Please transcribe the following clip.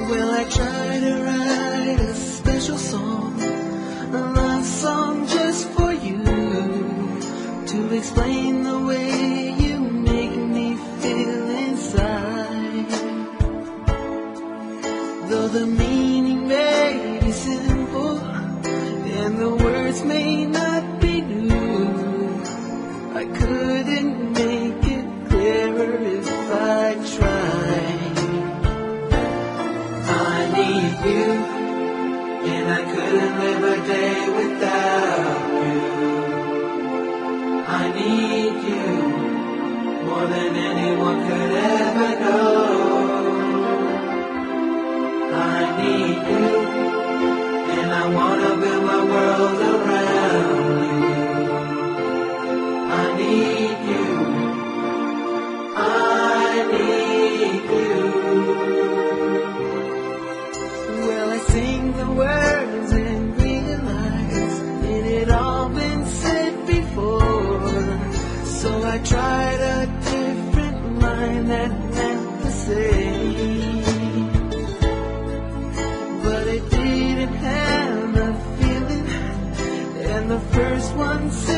Well, I try to write a special song, a love song just for you, to explain the way you make me feel inside. Though the meaning may be simple and the words may not be new, I couldn't make it clearer if I tried. I need you, and I couldn't live a day without you. I need you more than anyone could ever know. I need you, and I wanna build my world around you. I need you, I need you. Well, I sing the words and realize it had all been said before, so I tried a different line that meant the same, but it didn't have a feeling, and the first one said